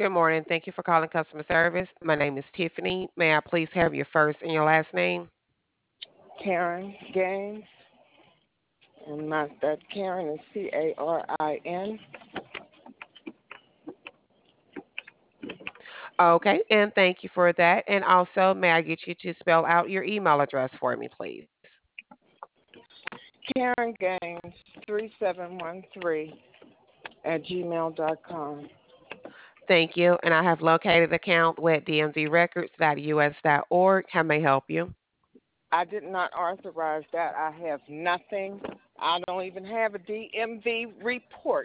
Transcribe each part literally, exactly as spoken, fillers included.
Good morning. Thank you for calling customer service. My name is Tiffany. May I please have your first and your last name? Karen Gaines, and my that Karen is C A R I N. Okay, and thank you for that. And also, may I get you to spell out your email address for me, please? Karen Gaines three seven one three at gmail dot com. Thank you. And I have located account with d m v records dot u s dot org. How may I help you? I did not authorize that. I have nothing. I don't even have a D M V report.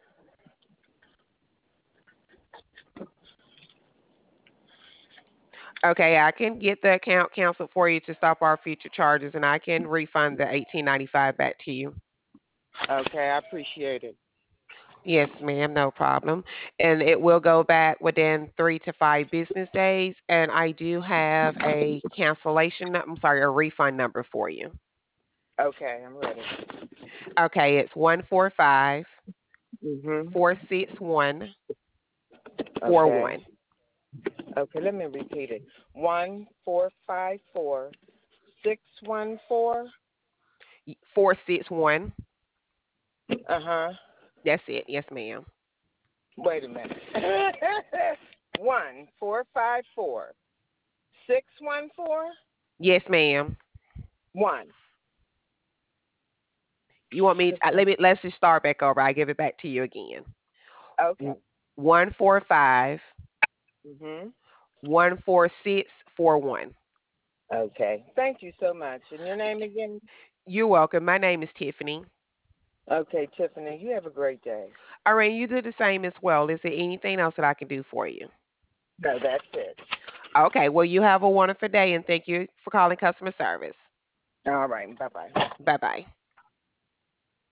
Okay, I can get the account canceled for you to stop our future charges, and I can refund the eighteen ninety-five back to you. Okay, I appreciate it. Yes, ma'am, no problem. And it will go back within three to five business days. And I do have a cancellation, nu- I'm sorry, a refund number for you. Okay, I'm ready. Okay, it's one four five Mhm. four six one four Okay. one Okay, let me repeat it. One four five four six one four. four six one. Uh huh. That's it. Yes, ma'am. Wait a minute. One four five four six one four Yes, ma'am. one. You want me to, uh, let me, let's just start back over. I give it back to you again. Okay. One four five Mhm. one four six four one. Okay. Thank you so much. And your name again? You're welcome. My name is Tiffany. Okay, Tiffany. You have a great day. All right, you do the same as well. Is there anything else that I can do for you? No, that's it. Okay, well, you have a wonderful day and thank you for calling customer service. All right. Bye bye. Bye bye.